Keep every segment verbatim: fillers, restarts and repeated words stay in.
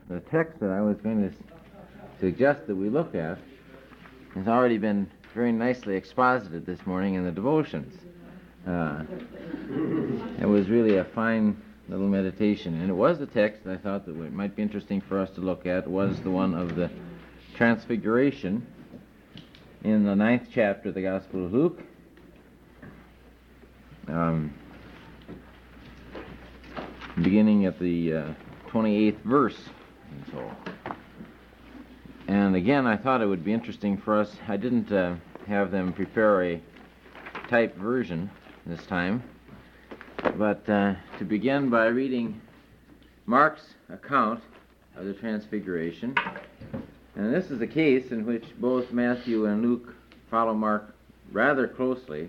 the text that I was going to suggest that we look at has already been very nicely exposited this morning in the devotions. Uh, it was really a fine little meditation, and it was the text that I thought that it might be interesting for us to look at was the one of the Transfiguration in the ninth chapter of the Gospel of Luke. Um, beginning at the uh, twenty-eighth verse and so. And again, I thought it would be interesting for us. I didn't uh, have them prepare a typed version this time, but uh, to begin by reading Mark's account of the Transfiguration. And this is a case in which both Matthew and Luke follow Mark rather closely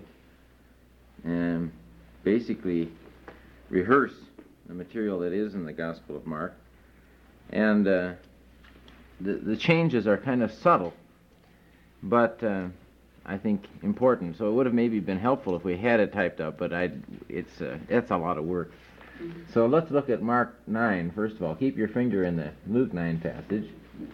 and basically rehearse the material that is in the Gospel of Mark. And uh, the, the changes are kind of subtle, but uh, I think important. So it would have maybe been helpful if we had it typed up, but I, it's, uh, it's a lot of work. Mm-hmm. So let's look at Mark nine, first of all. Keep your finger in the Luke nine passage.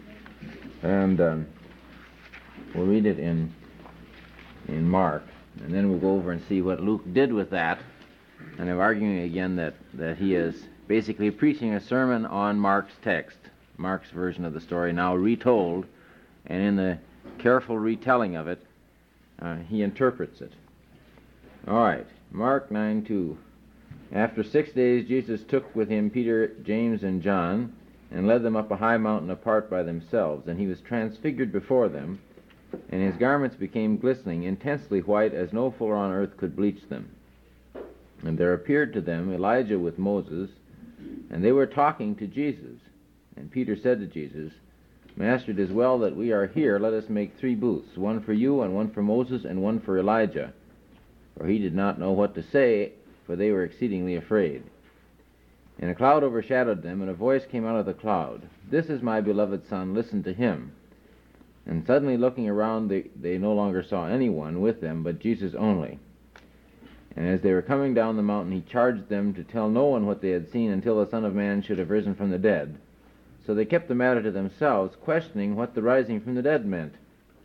And um, we'll read it in in Mark, and then we'll go over and see what Luke did with that. And I'm arguing again that, that he is basically preaching a sermon on Mark's text, Mark's version of the story, now retold, and in the careful retelling of it, uh, he interprets it. All right, Mark nine two. After six days, Jesus took with him Peter, James, and John, and led them up a high mountain apart by themselves. And he was transfigured before them, and his garments became glistening, intensely white, as no fuller on earth could bleach them. And there appeared to them Elijah with Moses, and they were talking to Jesus. And Peter said to Jesus, Master, it is well that we are here. Let us make three booths, one for you, and one for Moses, and one for Elijah. For he did not know what to say, for they were exceedingly afraid. And a cloud overshadowed them, and a voice came out of the cloud. This is my beloved Son, listen to him. And suddenly looking around, they, they no longer saw anyone with them, but Jesus only. And as they were coming down the mountain, he charged them to tell no one what they had seen until the Son of Man should have risen from the dead. So they kept the matter to themselves, questioning what the rising from the dead meant.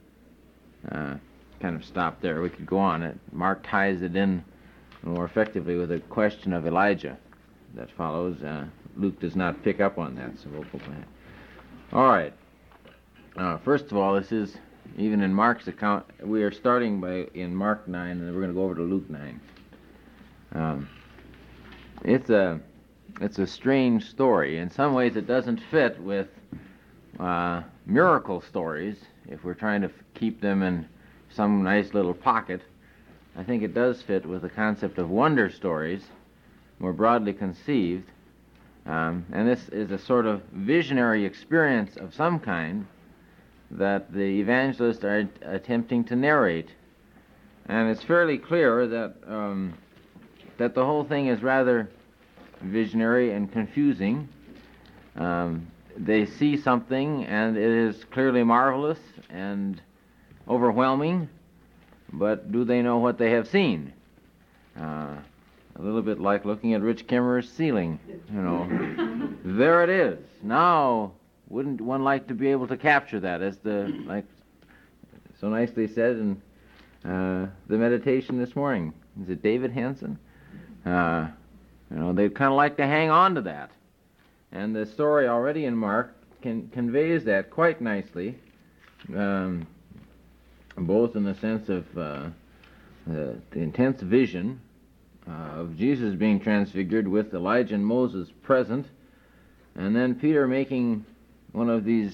Uh, kind of stop there. We could go on. It, Mark ties it in more effectively with a question of Elijah that follows. Uh, Luke does not pick up on that, so we'll go back. All right. Uh, first of all, this is, even in Mark's account, we are starting by in Mark nine, and then we're going to go over to Luke nine. Um, it's a it's a strange story. In some ways, it doesn't fit with uh, miracle stories. If we're trying to f- keep them in some nice little pocket, I think it does fit with the concept of wonder stories, more broadly conceived, um, and this is a sort of visionary experience of some kind that the evangelists are attempting to narrate. And it's fairly clear that um, that the whole thing is rather visionary and confusing. Um, they see something, and it is clearly marvelous and overwhelming, but do they know what they have seen? Uh, A little bit like looking at Rich Kimmerer's ceiling, you know. There it is. Now, wouldn't one like to be able to capture that, as the like so nicely said in uh, the meditation this morning? Is it David Hansen? Uh, you know, they'd kind of like to hang on to that, and the story already in Mark can, conveys that quite nicely, um, both in the sense of uh, the, the intense vision Uh, of Jesus being transfigured with Elijah and Moses present, and then Peter making one of these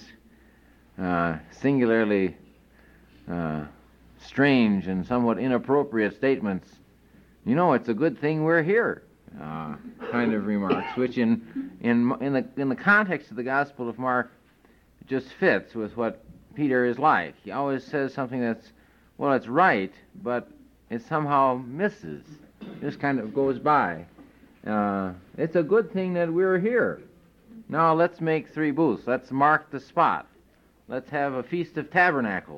uh, singularly uh, strange and somewhat inappropriate statements. You know, it's a good thing we're here, uh, kind of remarks, which in in in the in the context of the Gospel of Mark just fits with what Peter is like. He always says something that's, well, it's right, but it somehow misses. Just kind of goes by. Uh, it's a good thing that we're here. Now let's make three booths. Let's mark the spot. Let's have a Feast of Tabernacles,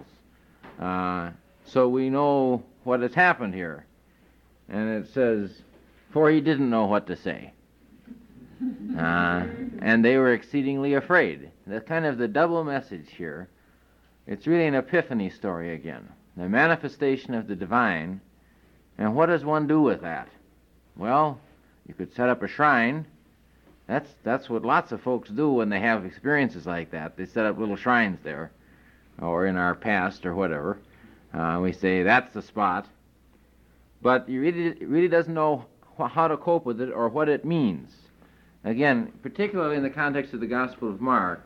uh, so we know what has happened here. And it says, for he didn't know what to say. Uh, and they were exceedingly afraid. That's kind of the double message here. It's really an epiphany story again. The manifestation of the divine. And what does one do with that? Well, you could set up a shrine. That's that's what lots of folks do when they have experiences like that. They set up little shrines there, or in our past, or whatever. Uh, we say that's the spot. But you really it really doesn't know wh- how to cope with it or what it means. Again, particularly in the context of the Gospel of Mark,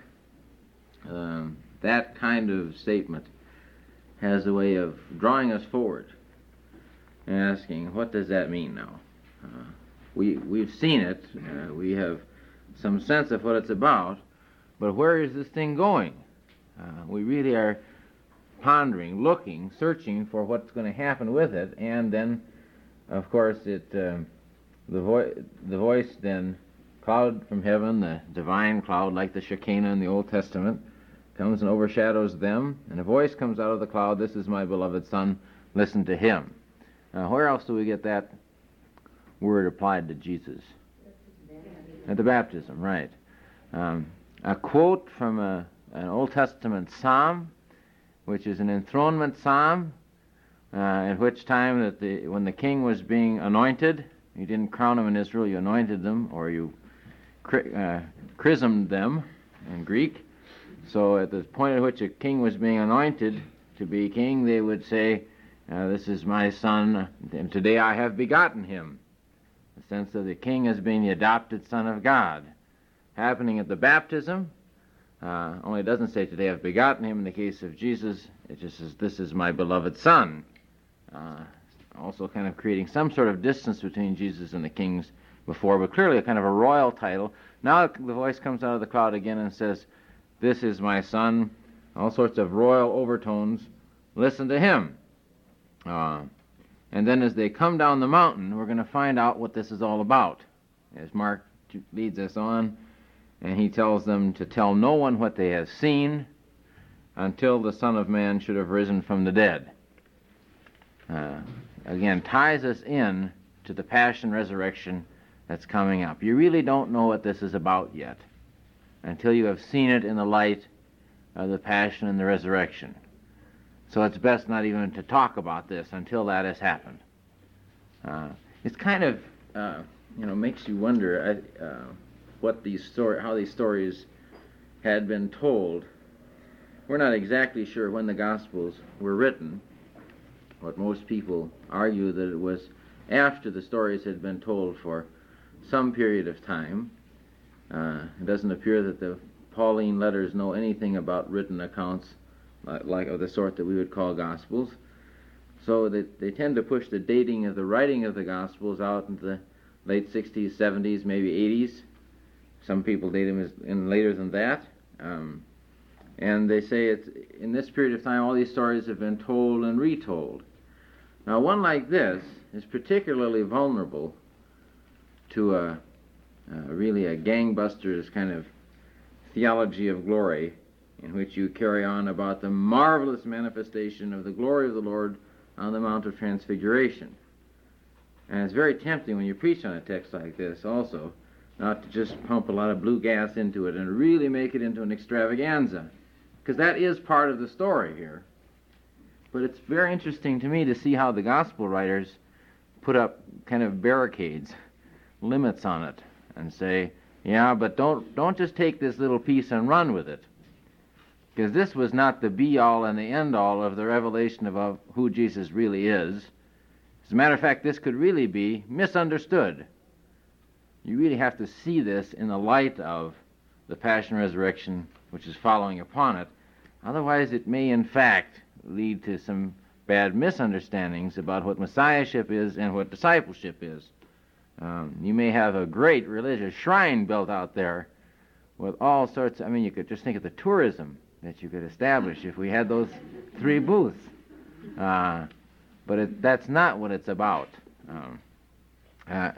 um, that kind of statement has a way of drawing us forward and asking, what does that mean now? Uh, we, we've seen it. Uh, we have some sense of what it's about, but where is this thing going? Uh, we really are pondering, looking, searching for what's going to happen with it, and then, of course, it uh, the, vo- the voice then, cloud from heaven, the divine cloud like the Shekinah in the Old Testament, comes and overshadows them, and a voice comes out of the cloud, this is my beloved Son, listen to him. Now, where else do we get that word applied to Jesus? At the baptism, right. Um, a quote from a, an Old Testament psalm, which is an enthronement psalm, uh, at which time that the when the king was being anointed, you didn't crown them in Israel, you anointed them, or you cri- uh, chrismed them in Greek. So at the point at which a king was being anointed to be king, they would say, uh, this is my son, and today I have begotten him. The sense of the king as being the adopted son of God. Happening at the baptism, uh, only it doesn't say today I've begotten him in the case of Jesus, it just says this is my beloved son. Uh, also kind of creating some sort of distance between Jesus and the kings before, but clearly a kind of a royal title. Now the voice comes out of the cloud again and says, this is my son, all sorts of royal overtones, listen to him. Uh, and then as they come down the mountain, we're going to find out what this is all about. As Mark leads us on, and he tells them to tell no one what they have seen until the Son of Man should have risen from the dead. Uh, again, ties us in to the passion resurrection that's coming up. You really don't know what this is about yet until you have seen it in the light of the passion and the resurrection. So it's best not even to talk about this until that has happened. Uh, it's kind of, uh, you know, makes you wonder uh, what these story, how these stories had been told. We're not exactly sure when the Gospels were written, but most people argue that it was after the stories had been told for some period of time. Uh, it doesn't appear that the Pauline letters know anything about written accounts like, like of the sort that we would call Gospels. So they, they tend to push the dating of the writing of the Gospels out into the late sixties, seventies, maybe eighties. Some people date them as in later than that. Um, and they say it's in this period of time all these stories have been told and retold. Now one like this is particularly vulnerable to a, a really a gangbusters kind of theology of glory in which you carry on about the marvelous manifestation of the glory of the Lord on the Mount of Transfiguration. And it's very tempting when you preach on a text like this also not to just pump a lot of blue gas into it and really make it into an extravaganza, because that is part of the story here. But it's very interesting to me to see how the gospel writers put up kind of barricades, limits on it, and say, yeah, but don't don't just take this little piece and run with it, because this was not the be-all and the end-all of the revelation of, of who Jesus really is. As a matter of fact, this could really be misunderstood. You really have to see this in the light of the Passion Resurrection, which is following upon it. Otherwise, it may, in fact, lead to some bad misunderstandings about what Messiahship is and what discipleship is. Um, you may have a great religious shrine built out there with all sorts of, I mean, you could just think of the tourism that you could establish if we had those three booths. Uh, but it, that's not what it's about. Um, uh,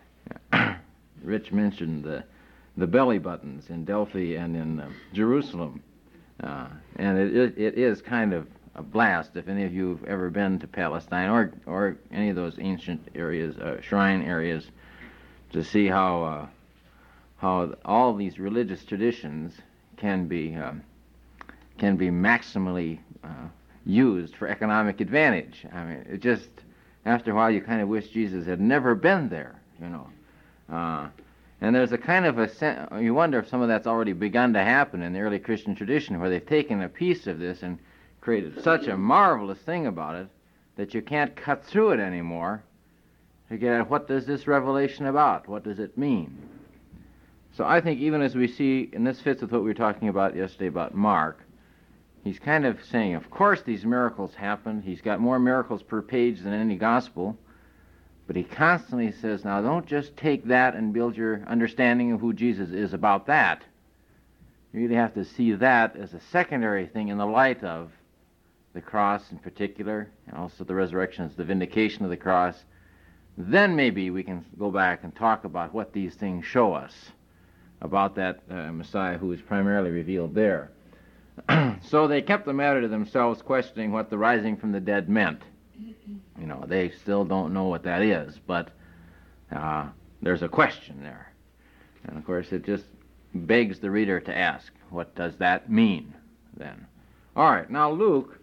Rich mentioned the, the belly buttons in Delphi and in uh, Jerusalem. Uh, and it, it, it is kind of a blast if any of you have ever been to Palestine or or any of those ancient areas, uh, shrine areas, to see how uh, how all these religious traditions can be um, can be maximally uh, used for economic advantage. I mean, it just, after a while, you kind of wish Jesus had never been there, you know. Uh, and there's a kind of a sen- you wonder if some of that's already begun to happen in the early Christian tradition, where they've taken a piece of this and created such a marvelous thing about it that you can't cut through it anymore to get at what does this revelation about? What does it mean? So I think even as we see, and this fits with what we were talking about yesterday about Mark, he's kind of saying, of course these miracles happened. He's got more miracles per page than any gospel. But he constantly says, now don't just take that and build your understanding of who Jesus is about that. You really have to see that as a secondary thing in the light of the cross in particular, and also the resurrection as the vindication of the cross. Then maybe we can go back and talk about what these things show us about that uh, Messiah who is primarily revealed there. So they kept the matter to themselves, questioning what the rising from the dead meant. You know, they still don't know what that is, but uh, there's a question there. And of course, it just begs the reader to ask, what does that mean then? All right, now Luke,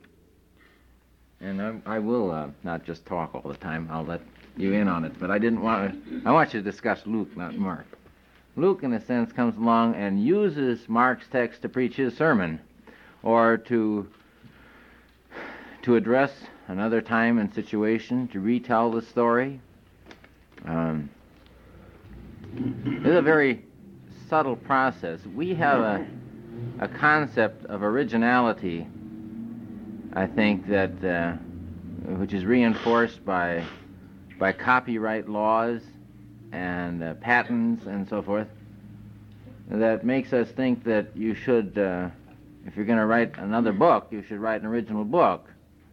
and I, I will uh, not just talk all the time, I'll let you in on it, but I didn't want to, I want you to discuss Luke, not Mark. Luke, in a sense, comes along and uses Mark's text to preach his sermon, or to to address another time and situation, to retell the story. Um, it's a very subtle process. We have a, a concept of originality, I think, that uh, which is reinforced by by copyright laws and uh, patents and so forth, that makes us think that you should, uh, if you're going to write another book, you should write an original book.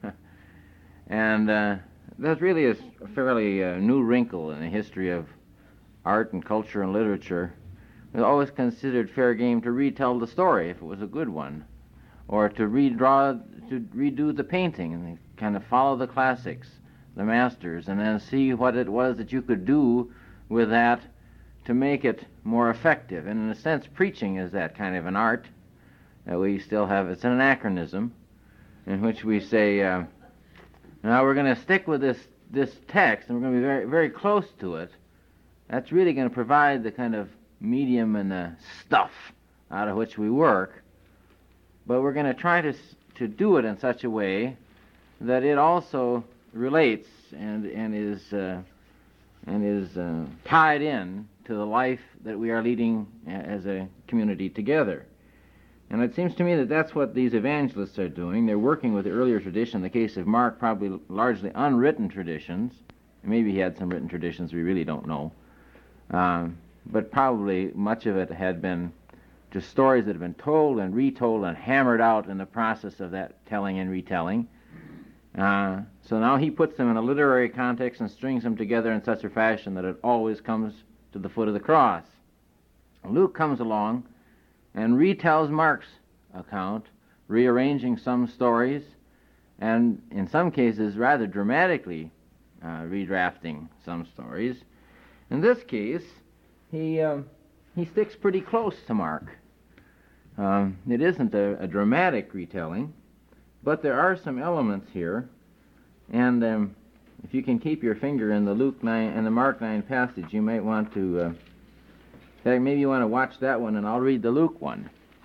And uh, that really is a fairly uh, new wrinkle in the history of art and culture and literature. It was always considered fair game to retell the story if it was a good one, or to redraw, to redo the painting and kind of follow the classics, the masters, and then see what it was that you could do with that to make it more effective. And in a sense, preaching is that kind of an art that we still have. It's an anachronism in which we say, uh, now we're going to stick with this, this text, and we're going to be very, very close to it. That's really going to provide the kind of medium and the stuff out of which we work. But we're going to try to to do it in such a way that it also relates and and is uh, and is uh, tied in to the life that we are leading as a community together. And it seems to me that that's what these evangelists are doing. They're working with the earlier tradition. In the case of Mark, probably largely unwritten traditions. Maybe he had some written traditions we really don't know. Um, but probably much of it had been just stories that have been told and retold and hammered out in the process of that telling and retelling. Uh, so now he puts them in a literary context and strings them together in such a fashion that it always comes to the foot of the cross. Luke comes along and retells Mark's account, rearranging some stories, and in some cases rather dramatically uh, redrafting some stories. In this case, he um, he sticks pretty close to Mark. Um, it isn't a, a dramatic retelling, but there are some elements here, and um, if you can keep your finger in the Luke nine and the Mark nine passage, you might want to. Uh, Maybe you want to watch that one, and I'll read the Luke one.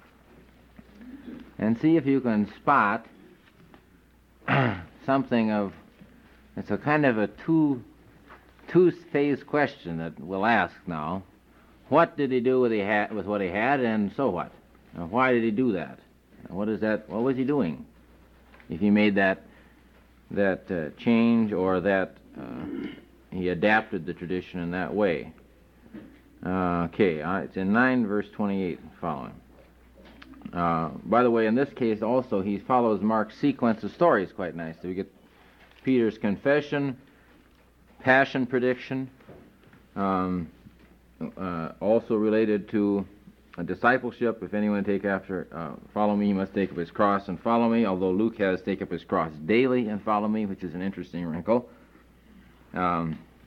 And see if you can spot something of, it's a kind of a two, two-phase question that we'll ask now. What did he do with, he had, with what he had, and so what? And why did he do that? And what is that? What was he doing if he made that, that uh, change, or that uh, he adapted the tradition in that way? Uh, okay, uh, it's in nine, verse twenty-eight and following. Uh, by the way, in this case also, he follows Mark's sequence of stories quite nicely. We get Peter's confession, passion prediction, um, uh, also related to a discipleship. If anyone take after, uh, follow me, he must take up his cross and follow me, although Luke has take up his cross daily and follow me, which is an interesting wrinkle. Um,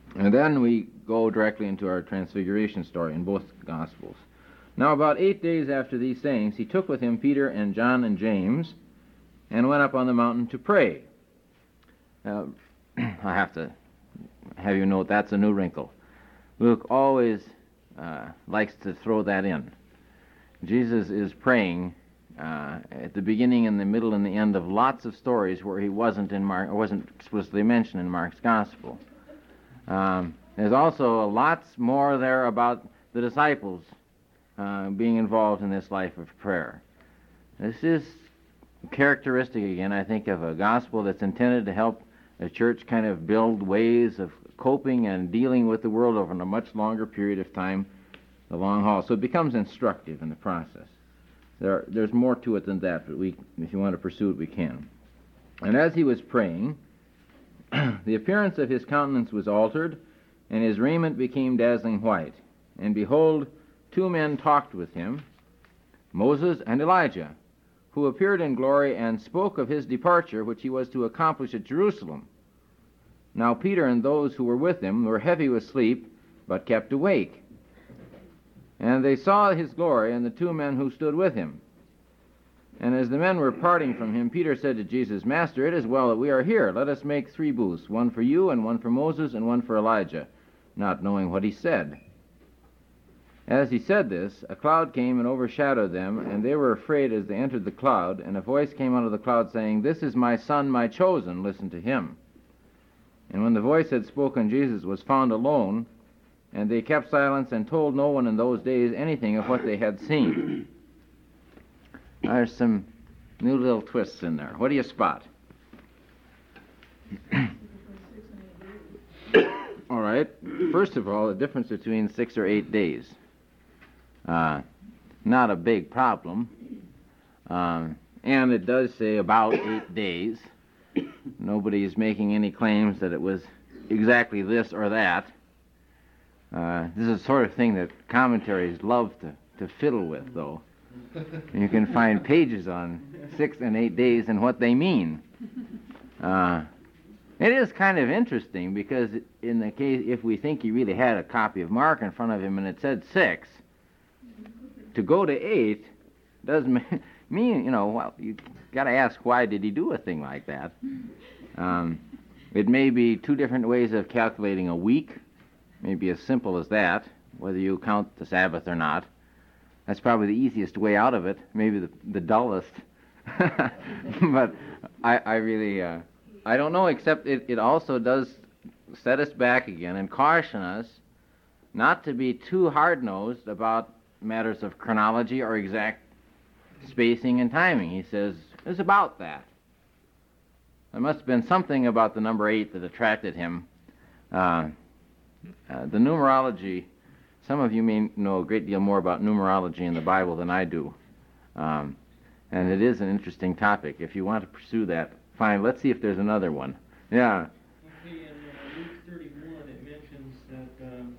And then we go directly into our transfiguration story in both Gospels. Now about eight days after these sayings, he took with him Peter and John and James and went up on the mountain to pray. Uh, I have to have you note that's a new wrinkle. Luke always uh, likes to throw that in. Jesus is praying uh, at the beginning and the middle and the end of lots of stories where he wasn't in Mark, or wasn't explicitly mentioned in Mark's Gospel. Um, there's also lots more there about the disciples uh, being involved in this life of prayer. This is characteristic, again, I think, of a gospel that's intended to help the church kind of build ways of coping and dealing with the world over a much longer period of time, the long haul. So it becomes instructive in the process. There, there's more to it than that, but we, if you want to pursue it, we can. And as he was praying, the appearance of his countenance was altered, and his raiment became dazzling white. And behold, two men talked with him, Moses and Elijah, who appeared in glory and spoke of his departure, which he was to accomplish at Jerusalem. Now Peter and those who were with him were heavy with sleep, but kept awake. And they saw his glory and the two men who stood with him. And as the men were parting from him, Peter said to Jesus, Master, it is well that we are here. Let us make three booths, one for you, and one for Moses, and one for Elijah, not knowing what he said. As he said this, a cloud came and overshadowed them, and they were afraid as they entered the cloud, and a voice came out of the cloud saying, This is my son, my chosen, listen to him. And when the voice had spoken, Jesus was found alone, and they kept silence and told no one in those days anything of what they had seen. There's some new little twists in there. What do you spot? All right. First of all, the difference between six or eight days. Uh, not a big problem. Um, and it does say about eight days. Nobody is making any claims that it was exactly this or that. Uh, this is the sort of thing that commentaries love to, to fiddle with, though. You can find pages on six and eight days and what they mean. Uh, it is kind of interesting because in the case, if we think he really had a copy of Mark in front of him and it said six, to go to eight doesn't mean, you know, well, you got to ask why did he do a thing like that? Um, it may be two different ways of calculating a week, maybe as simple as that, whether you count the Sabbath or not. That's probably the easiest way out of it, maybe the, the dullest. But I, I really, uh, I don't know, except it, it also does set us back again and caution us not to be too hard-nosed about matters of chronology or exact spacing and timing. He says, it's about that. There must have been something about the number eight that attracted him. Uh, uh, the numerology... Some of you may know a great deal more about numerology in the Bible than I do. Um, and it is an interesting topic. If you want to pursue that, fine. Let's see if there's another one. Yeah. Okay, in uh, Luke thirty-one, it mentions that, um,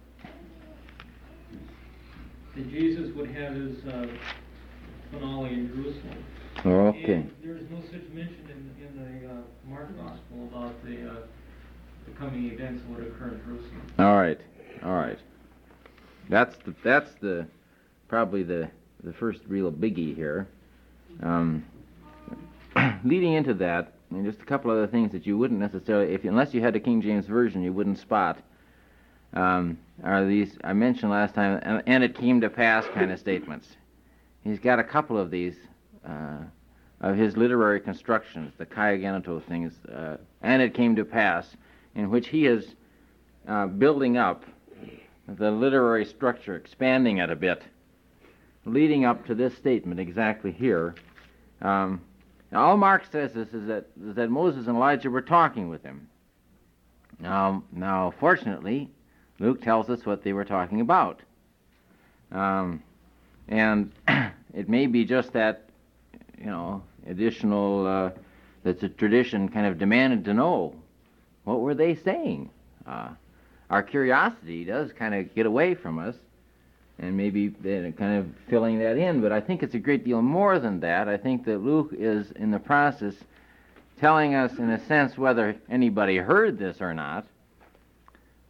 that Jesus would have his uh, finale in Jerusalem. Okay. And there's no such mention in, in the uh, Mark Gospel about the, uh, the coming events that would occur in Jerusalem. All right. All right. That's the, that's the probably the, the first real biggie here. Um, leading into that, and just a couple other things that you wouldn't necessarily, if unless you had a King James Version, you wouldn't spot, um, are these, I mentioned last time, and, and it came to pass kind of statements. He's got a couple of these, uh, of his literary constructions, the Kai Genitou things, uh, and it came to pass, in which he is uh, building up the literary structure, expanding it a bit, leading up to this statement exactly here. Um, all Mark says is, is, that, is that Moses and Elijah were talking with him. Now, now, fortunately, Luke tells us what they were talking about. Um, and it may be just that, you know, additional, uh, that the tradition kind of demanded to know. What were they saying? Uh, Our curiosity does kind of get away from us, and maybe kind of filling that in, but I think it's a great deal more than that. I think that Luke is in the process telling us, in a sense, whether anybody heard this or not,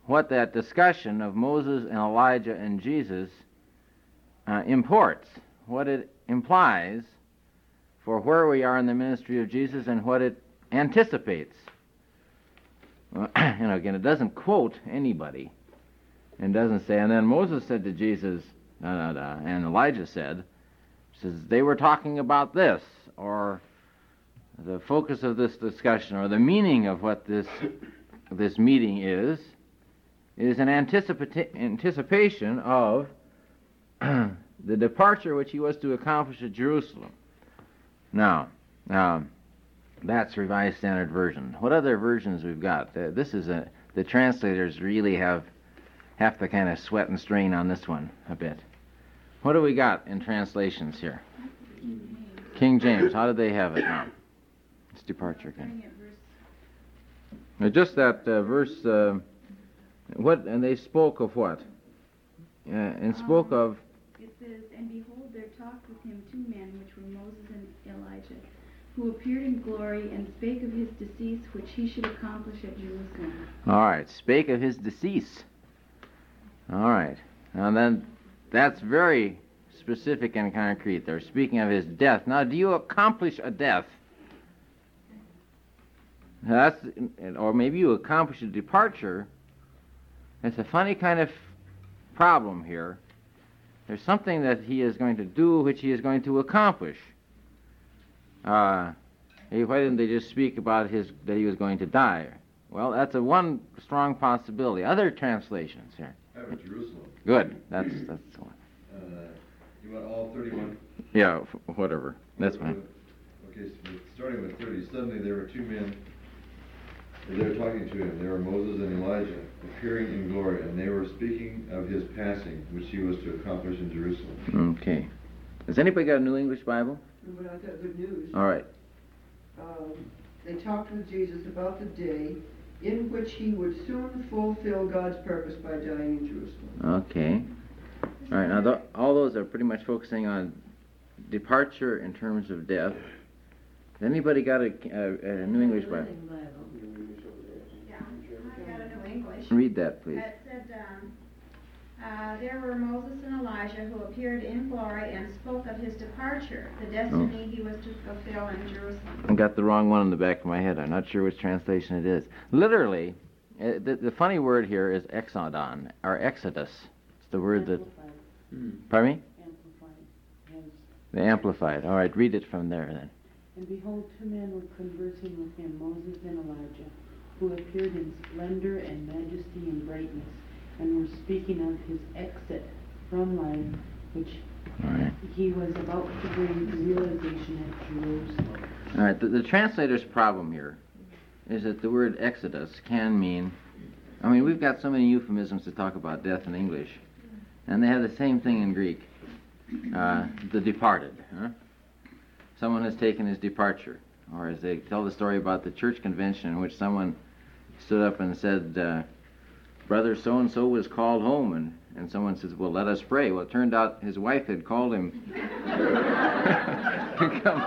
what that discussion of Moses and Elijah and Jesus uh, imports, what it implies for where we are in the ministry of Jesus and what it anticipates. Well, you know, again, it doesn't quote anybody. It doesn't say, and then Moses said to Jesus, da, da, da, and Elijah said, says they were talking about this, or the focus of this discussion, or the meaning of what this this meeting is, is an anticipa- anticipation of the departure which he was to accomplish at Jerusalem. Now, now, that's Revised Standard Version. What other versions we've got? Uh, this is a the translators really have have to kind of sweat and strain on this one a bit. What do we got in translations here? King James. How do they have it now? It's departure again. Now, just that uh, verse. Uh, what and they spoke of what? Uh, and spoke um, of. It says, "And behold, there talked with him two men, which were Moses and Elijah, who appeared in glory, and spake of his decease, which he should accomplish at Jerusalem." All right, spake of his decease. All right, now then, that's very specific and concrete. They're speaking of his death. Now, do you accomplish a death? That's, or maybe you accomplish a departure. It's a funny kind of problem here. There's something that he is going to do which he is going to accomplish. Uh, why didn't they just speak about his that he was going to die? Well, that's a one strong possibility. Other translations here. Have at Jerusalem. Good. That's that's the one. Uh, you want all thirty-one? Yeah, f- whatever. That's fine. Okay, so starting with thirty. Suddenly there were two men. They were talking to him. They were Moses and Elijah, appearing in glory, and they were speaking of his passing, which he was to accomplish in Jerusalem. Okay. Has anybody got a New English Bible? But I got good news. All right. Um, they talked with Jesus about the day in which he would soon fulfill God's purpose by dying in Jerusalem. Okay. All right. Now, th- all those are pretty much focusing on departure in terms of death. Has anybody got a, a, a New English Bible? Yeah, I got a New English. Read that, please. It said, um, uh, there were Moses and Elijah who appeared in glory and spoke of his departure, the destiny he was to fulfill in Jerusalem. I got the wrong one in the back of my head. I'm not sure which translation it is. Literally, uh, the, the funny word here is exodon, or exodus. It's the word that... Hmm. Pardon me? Amplified. Yes. The Amplified. All right, read it from there then. And behold, two men were conversing with him, Moses and Elijah, who appeared in splendor and majesty and brightness, and were speaking of his exit from life, which All right. he was about to bring to realization at Jerusalem. All right, the, the translator's problem here is that the word exodus can mean, I mean, we've got so many euphemisms to talk about death in English, and they have the same thing in Greek, uh, the departed. Huh? Someone has taken his departure. Or as they tell the story about the church convention in which someone stood up and said, uh, Brother so-and-so was called home, and, and someone says, well, let us pray. Well, it turned out his wife had called him to come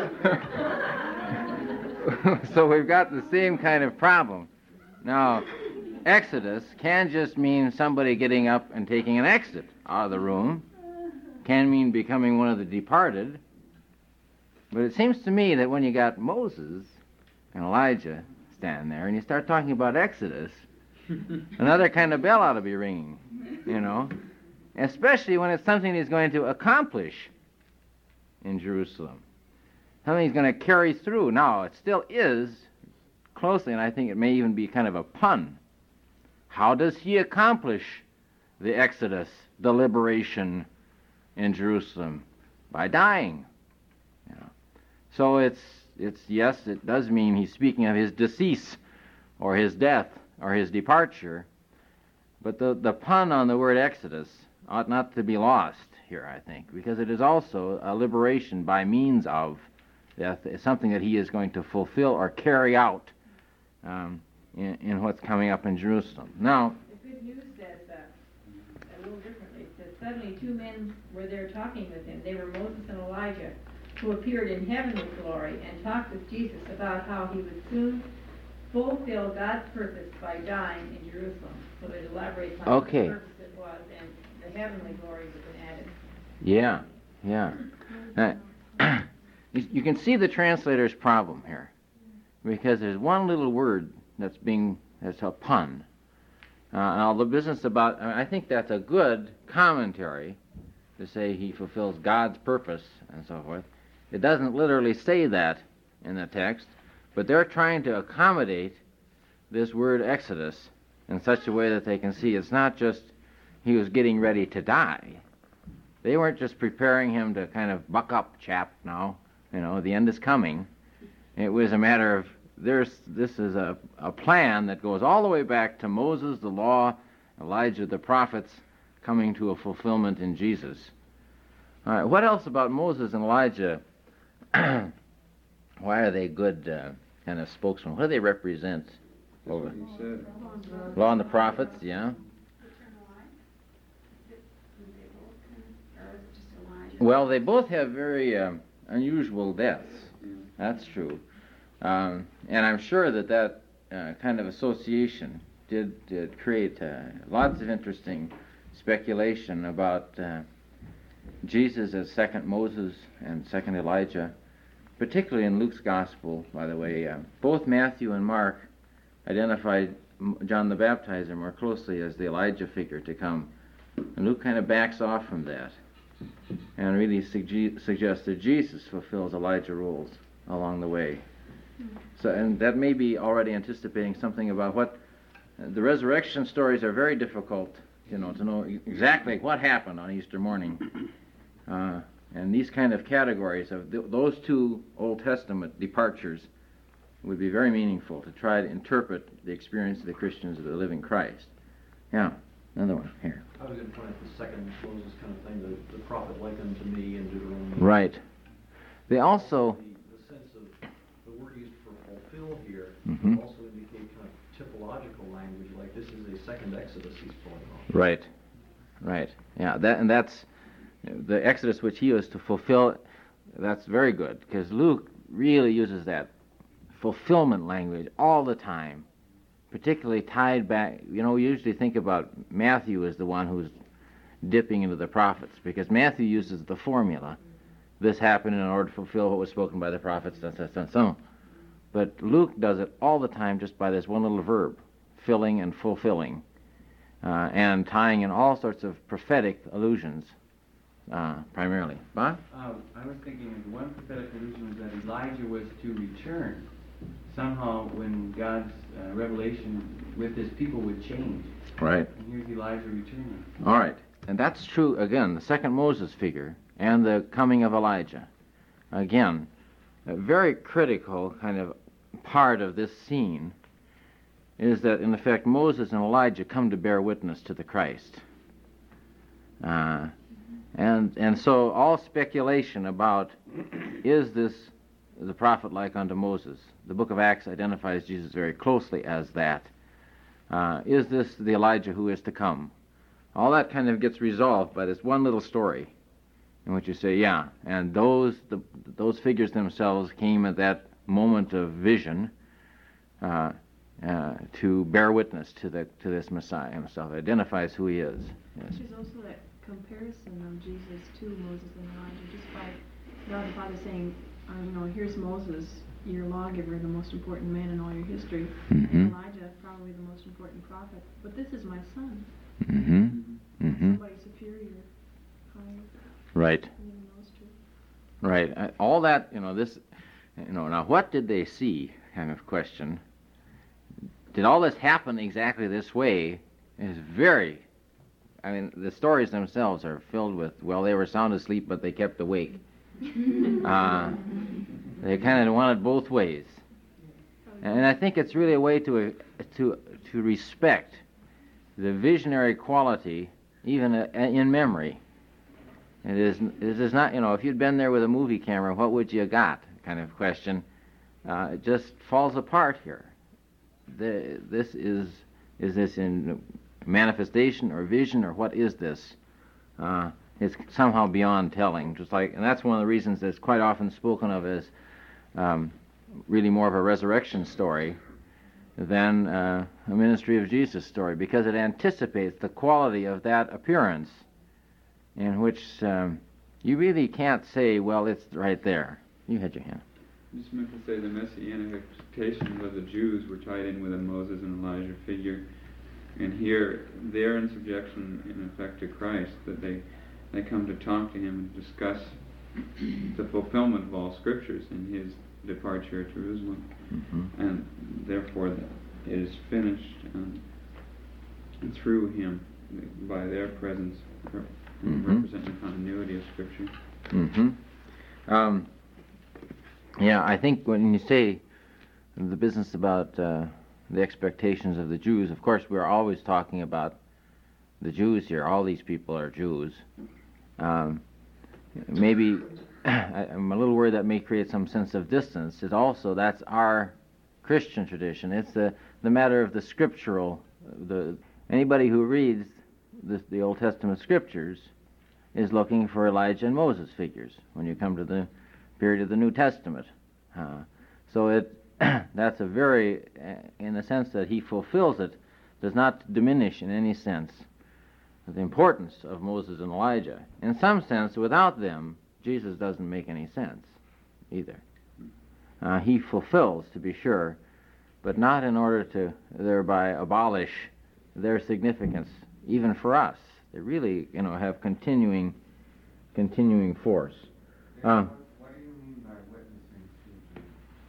home. So we've got the same kind of problem. Now, exodus can just mean somebody getting up and taking an exit out of the room. Can mean becoming one of the departed. But it seems to me that when you got Moses and Elijah stand there and you start talking about exodus, another kind of bell ought to be ringing, you know, especially when it's something he's going to accomplish in Jerusalem. Something he's going to carry through. Now, it still is closely, and I think it may even be kind of a pun. How does he accomplish the exodus, the liberation in Jerusalem? By dying. You know. So it's, it's yes, it does mean he's speaking of his decease or his death or his departure, but the, the pun on the word exodus ought not to be lost here, I think, because it is also a liberation by means of death. It's something that he is going to fulfill or carry out um, in, in what's coming up in Jerusalem. Now, the Good News says that a little differently. It says, suddenly two men were there talking with him. They were Moses and Elijah, who appeared in heavenly glory and talked with Jesus about how he would soon fulfill God's purpose by dying in Jerusalem. So it elaborates on Okay. what purpose it was, and the heavenly glory was added. Yeah, yeah. Uh, you, you can see the translator's problem here, because there's one little word that's being, that's a pun. Uh, and all the business about, I, mean, I think that's a good commentary to say he fulfills God's purpose and so forth. It doesn't literally say that in the text, but they're trying to accommodate this word Exodus in such a way that they can see it's not just he was getting ready to die. They weren't just preparing him to kind of buck up, chap, now, you know, the end is coming. It was a matter of, there's this is a, a plan that goes all the way back to Moses, the law, Elijah, the prophets, coming to a fulfillment in Jesus. All right, what else about Moses and Elijah? Why are they good uh, kind of spokesmen? What do they represent? That's what he said. Law and the prophets, yeah. Well, they both have very um, unusual deaths. That's true. Um, and I'm sure that that uh, kind of association did, did create uh, lots of interesting speculation about uh, Jesus as second Moses and second Elijah, particularly in Luke's Gospel, by the way. Uh, both Matthew and Mark identified John the Baptizer more closely as the Elijah figure to come. And Luke kind of backs off from that and really suge- suggests that Jesus fulfills Elijah roles along the way. So, and that may be already anticipating something about what uh, the resurrection stories are very difficult, you know, to know exactly what happened on Easter morning. Uh, and these kind of categories of th- those two Old Testament departures would be very meaningful to try to interpret the experience of the Christians of the living Christ. Yeah, another one here. I was going to point out the second Moses kind of thing, the, the prophet like unto me in Deuteronomy. Right. They also... The, the sense of the word used for fulfill here mm-hmm. also indicate kind of typological language, like this is a second Exodus he's pulling off. Right. Right. Yeah, that and that's the Exodus which he was to fulfill. That's very good, because Luke really uses that fulfillment language all the time, particularly tied back. You know, we usually think about Matthew as the one who's dipping into the prophets, because Matthew uses the formula. This happened in order to fulfill what was spoken by the prophets, and so, so, so. But Luke does it all the time just by this one little verb, filling and fulfilling, uh, and tying in all sorts of prophetic allusions, uh, primarily. Bob? Um, I was thinking of one prophetic allusion was that Elijah was to return. Somehow, when God's uh, revelation with his people would change. Right. And here's Elijah returning. All right. And that's true, again, the second Moses figure and the coming of Elijah. Again, a very critical kind of part of this scene is that, in effect, Moses and Elijah come to bear witness to the Christ. Uh, and and so all speculation about, is this the prophet like unto Moses? The book of Acts identifies Jesus very closely as that. Uh, is this the Elijah who is to come? All that kind of gets resolved by this one little story in which you say, yeah, and those the, those figures themselves came at that moment of vision uh, uh, to bear witness to the to this Messiah himself. It identifies who he is. Yes. There's also that comparison of Jesus to Moses and Elijah, just by God the Father saying, uh, you know, here's Moses, your lawgiver, the most important man in all your history, Mm-hmm. and Elijah, probably the most important prophet. But this is my son. Mm-hmm. Mm-hmm. Somebody superior, higher. Right. Even those two. Right. Uh, all that, you know, this, you know, now what did they see kind of question. Did all this happen exactly this way is very, I mean, the stories themselves are filled with, well, they were sound asleep, but they kept awake. uh, they kind of wanted both ways. And I think it's really a way to uh, to to respect the visionary quality, even uh, in memory. It is, it is not, you know, if you'd been there with a movie camera, what would you have got kind of question. Uh, it just falls apart here. The, this is, is this in manifestation or vision, or what is this? Uh, it's somehow beyond telling. Just like, and that's one of the reasons that's quite often spoken of as um, really more of a resurrection story, than uh, a Ministry of Jesus story, because it anticipates the quality of that appearance, in which um, you really can't say, well, it's right there. You had your hand. I just meant to say the messianic expectations of the Jews were tied in with a Moses and Elijah figure. And here, they're in subjection, in effect, to Christ, that they, they come to talk to him and discuss the fulfillment of all scriptures in his departure to Jerusalem. Mm-hmm. And therefore, it is finished um, through him, by their presence, mm-hmm. representing the continuity of Scripture. Mm-hmm. Um, yeah, I think when you say the business about uh, the expectations of the Jews, of course, we're always talking about the Jews here. All these people are Jews. Um, maybe I'm a little worried that may create some sense of distance. It also, that's our Christian tradition. It's the, the matter of the scriptural. The anybody who reads the, the Old Testament scriptures is looking for Elijah and Moses figures when you come to the period of the New Testament. Uh, so it that's a very, in the sense that he fulfills it, does not diminish in any sense the importance of Moses and Elijah. In some sense, without them, Jesus doesn't make any sense either. Uh, he fulfills, to be sure, but not in order to thereby abolish their significance, even for us. They really, you know, have continuing, continuing force. Uh, what do you mean by witnessing to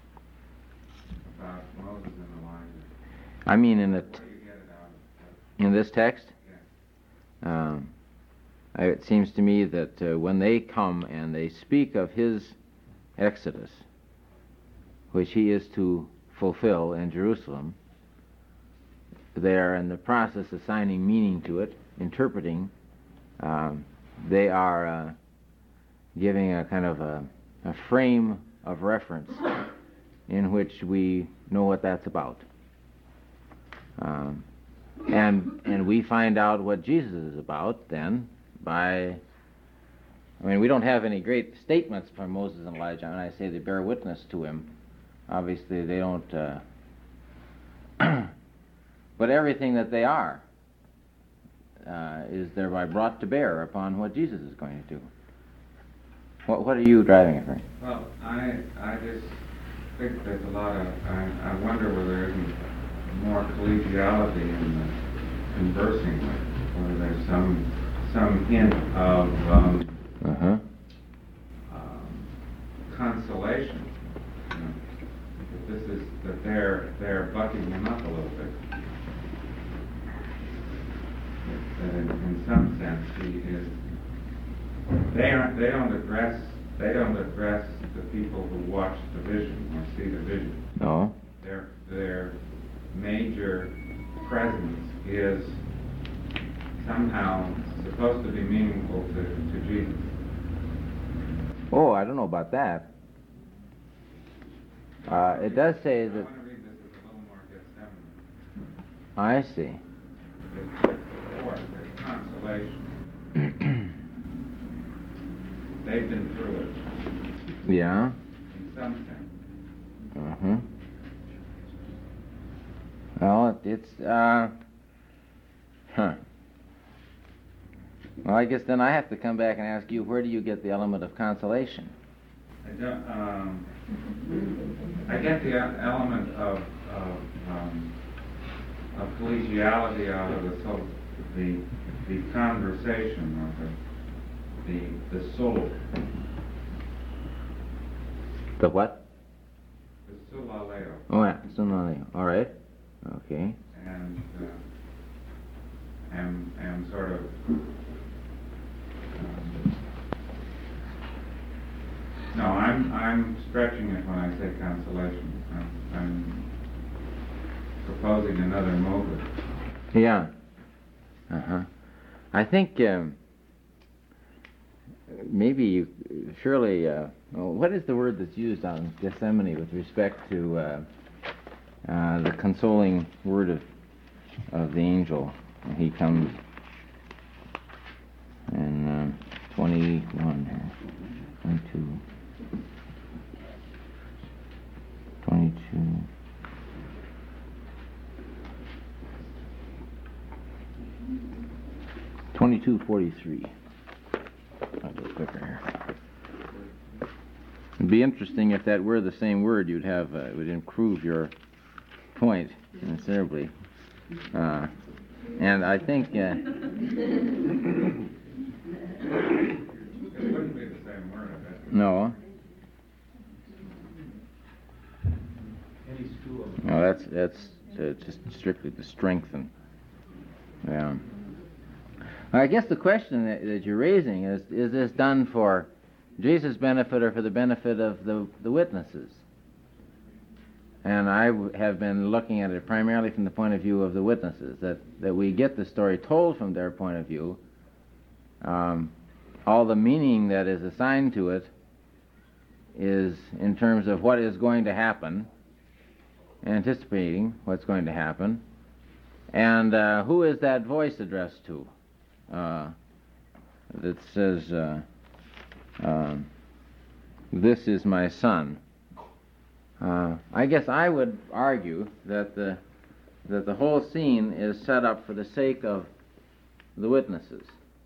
about Moses and Elijah? I mean, in the Where do you get it out of? in this text. Yeah. Um, I, it seems to me that uh, when they come and they speak of his exodus, which he is to fulfill in Jerusalem, they are in the process of assigning meaning to it, interpreting. Um, they are uh, giving a kind of a, a frame of reference in which we know what that's about. Um, and and we find out what Jesus is about then by, I mean, we don't have any great statements from Moses and Elijah. When I say they bear witness to him, obviously they don't, uh, but everything that they are uh, is thereby brought to bear upon what Jesus is going to do. What, what are you driving at, Frank? Well, I I just think there's a lot of, I, I wonder whether there isn't more collegiality in the conversing with, whether there's some some hint of um, uh-huh. um, consolation. You know, that this is that they're they're bucking him up a little bit. That in, in some sense he is. They aren't. They don't address. They don't address the people who watch the vision or see the vision. No. Their their major presence is somehow supposed to be meaningful to, to Jesus. Oh, I don't know about that. Uh, it does say that. I want to read this as a little more Gethsemane. I see. It's force, it's consolation. They've been through it. Yeah. In some sense. Uh-huh. Well, it's, uh, huh. Well, I guess then I have to come back and ask you, where do you get the element of consolation? I don't, um, I get the element of, of, um, of collegiality out of the, so, the, the conversation, or the, the, the soul. The what? The sulaleo. Oh, yeah, sulaleo. All right. Okay. And, uh, am, am sort of, um, no, I'm, I'm stretching it when I say consolation. I'm, I'm proposing another motive. Yeah. Uh-huh. I think, um, maybe you, surely, uh, well, what is the word that's used on Gethsemane with respect to uh, uh, the consoling word of of the angel when he comes in uh, twenty-one here, twenty-two, twenty-two. twenty-two forty-three. I'll go quicker here. It'd be interesting if that were the same word. You'd have uh, it would improve your point considerably. Uh, and I think. Uh, It wouldn't be the same word, I bet. no. Any school of No, that's that's uh, just strictly to strengthen. Yeah. I guess the question that, that you're raising is: is this done for Jesus' benefit or for the benefit of the the witnesses? And I w- have been looking at it primarily from the point of view of the witnesses, that, that we get the story told from their point of view. Um, all the meaning that is assigned to it is in terms of what is going to happen, anticipating what's going to happen, and uh, who is that voice addressed to uh, that says, uh, uh, "This is my son." Uh, I guess I would argue that the that the whole scene is set up for the sake of the witnesses,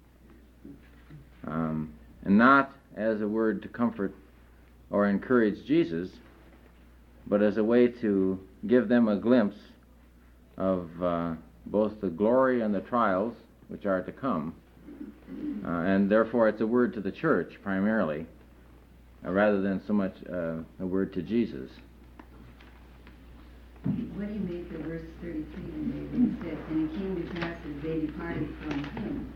um, and not as a word to comfort or encourage Jesus, but as a way to give them a glimpse of uh, both the glory and the trials which are to come, uh, and therefore it's a word to the church primarily, uh, rather than so much uh, a word to Jesus. What do you make of verse thirty-three when David said, "And it came to pass as they departed from him,"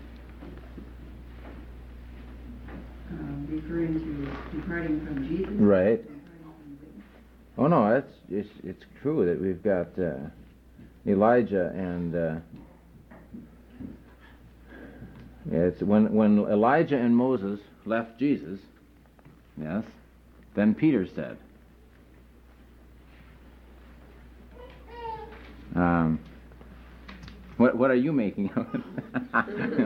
uh, referring to departing from Jesus? Right. Oh no, it's it's, it's true that we've got uh, Elijah and uh, yeah, it's when when Elijah and Moses left Jesus. Yes. Then Peter said. Um, what what are you making of it? I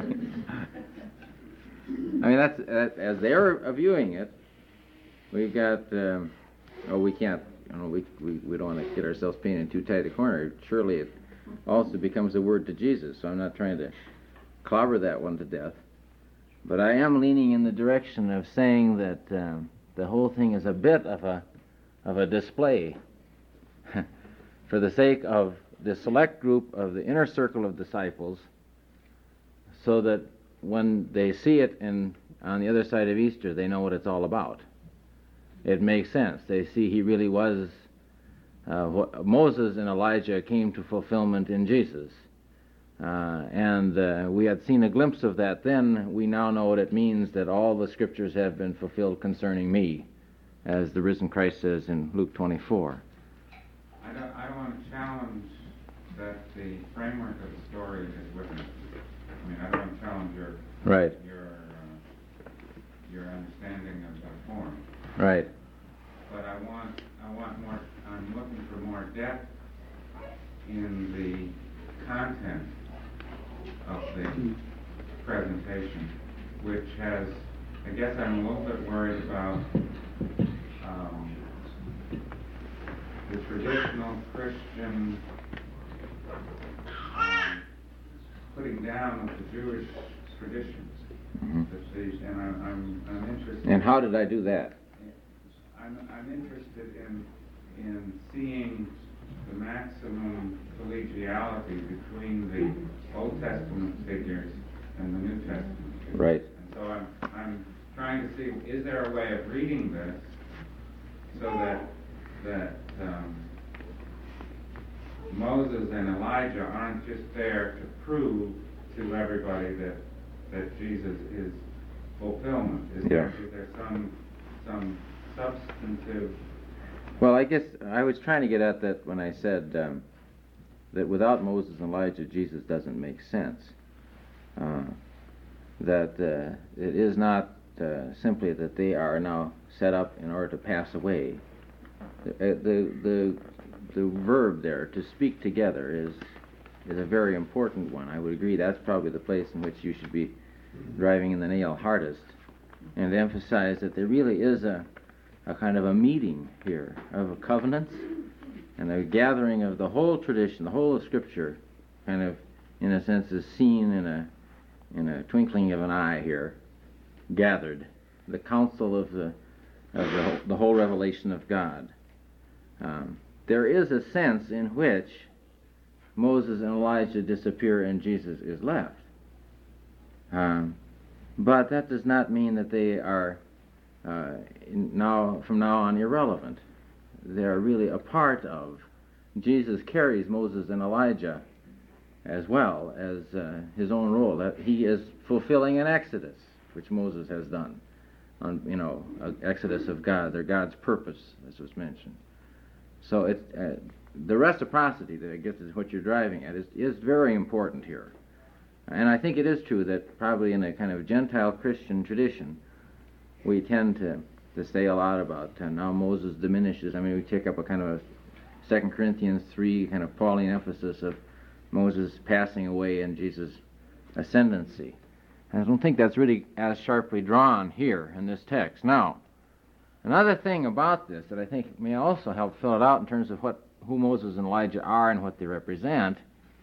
mean, that's uh, as they're viewing it. We got. Um, oh, we can't. You know, we we we don't want to get ourselves painted in too tight a corner. Surely it also becomes a word to Jesus. So I'm not trying to clobber that one to death. But I am leaning in the direction of saying that um, the whole thing is a bit of a of a display for the sake of the select group of the inner circle of disciples, so that when they see it in on the other side of Easter, they know what it's all about. It makes sense. They see he really was, uh, what, Moses and Elijah came to fulfillment in Jesus. Uh, and uh, we had seen a glimpse of that then. We now know what it means that all the scriptures have been fulfilled concerning me, as the risen Christ says in Luke twenty-four. I don't, I don't want to challenge that the framework of the story is witness. I mean, I don't want to challenge your right. your uh, your understanding of the form. Right. But I want I want more. I'm looking for more depth in the content of the presentation, which has. I guess I'm a little bit worried about. Um, the traditional Christian um, putting down of the Jewish traditions. Mm-hmm. That these, and I'm, I'm, I'm interested. And how did I do that? I'm, I'm interested in in seeing the maximum collegiality between the Old Testament figures and the New Testament figures. Right. And so I'm I'm trying to see, is there a way of reading this so that that um, Moses and Elijah aren't just there to prove to everybody that that Jesus is fulfillment? Is, yeah. there, is there some some substantive? Well, I guess I was trying to get at that when I said um, that without Moses and Elijah, Jesus doesn't make sense. Uh, that uh, it is not uh, simply that they are now set up in order to pass away. The, the the the verb there, to speak together, is is a very important one. I would agree that's probably the place in which you should be driving in the nail hardest, and emphasize that there really is a a kind of a meeting here of a covenants and a gathering of the whole tradition, the whole of Scripture, kind of in a sense is seen in a in a twinkling of an eye here, gathered the counsel of the of the whole, the whole revelation of God. Um, there is a sense in which Moses and Elijah disappear and Jesus is left. Um, but that does not mean that they are uh, now from now on irrelevant. They are really a part of. Jesus carries Moses and Elijah as well as uh, his own role. That he is fulfilling an exodus, which Moses has done. On, you know, an exodus of God, they're God's purpose, as was mentioned. So it, uh, the reciprocity, that I guess is what you're driving at, is, is very important here. And I think it is true that probably in a kind of Gentile Christian tradition, we tend to, to say a lot about uh, now Moses diminishes. I mean, we take up a kind of a Second Corinthians three kind of Pauline emphasis of Moses passing away and Jesus' ascendancy. I don't think that's really as sharply drawn here in this text. Now, another thing about this that I think may also help fill it out in terms of what who Moses and Elijah are and what they represent